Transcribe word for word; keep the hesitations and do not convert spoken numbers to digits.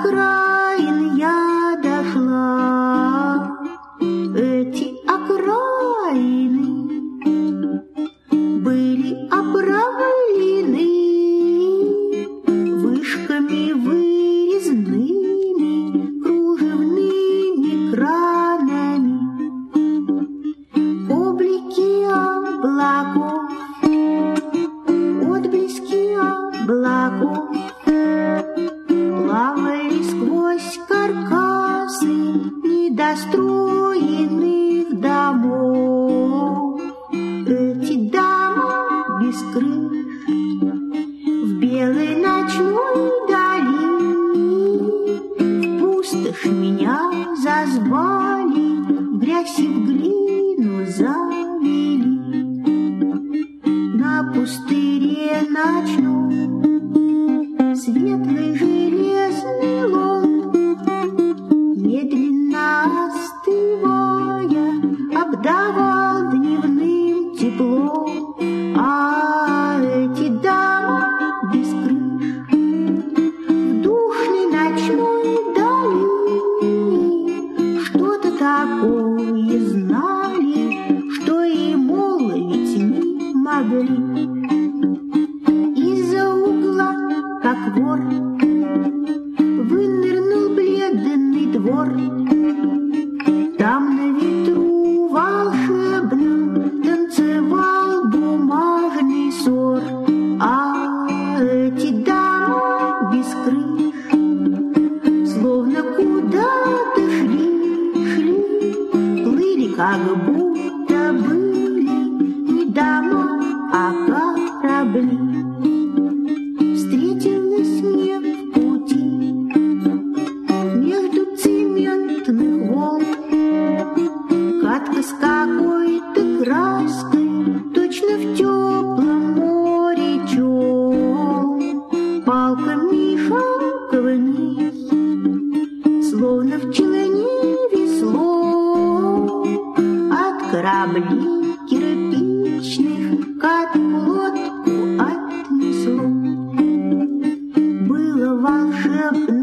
окраин я дошла. Эти окраины были обрамлены вышками вырезными, кружевными кранами. Облики облаков, отблески облаков плавали сквозь каркасы недостроенных домов. Эти дома без крыш в белой ночной дали в пустошь меня зазвали, в грязь и в глину завели. На пустыре ночном светлый железный лом, медленно остывая, обдавал дневным теплом. А эти дома без крыш в душной ночной дали что-то такое знали, что и молвить не могли. Из-за угла, как вор, вынырнул бледный двор. Там на ветру волшебным танцевал бумажный сор. А эти дома без крыш словно куда-то шли, шли, плыли, как будто были не дома, а корабли. Встретилась мне в пути между цементных волн катка с какой-то краской, точно в теплом море чёл. Палками шаг вниз, словно в челне весло, от кораблей кирпичных катку лодку отнесло. Было волшебно